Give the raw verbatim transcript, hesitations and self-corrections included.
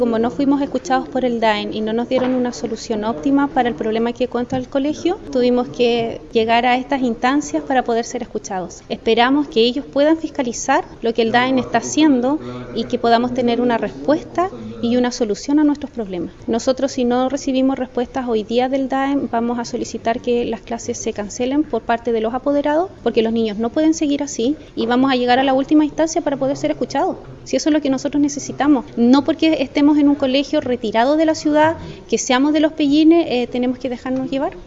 Como no fuimos escuchados por el D A E N y no nos dieron una solución óptima para el problema que cuenta el colegio, tuvimos que llegar a estas instancias para poder ser escuchados. Esperamos que ellos puedan fiscalizar lo que el D A E N está haciendo y que podamos tener una respuesta y una solución a nuestros problemas. Nosotros, si no recibimos respuestas hoy día del D A E N, vamos a solicitar que las clases se cancelen por parte de los apoderados, porque los niños no pueden seguir así y vamos a llegar a la última instancia para poder ser escuchados. Si eso es lo que nosotros necesitamos, no porque estemos en un colegio retirado de la ciudad, que seamos de Los Pellines, eh, tenemos que dejarnos llevar.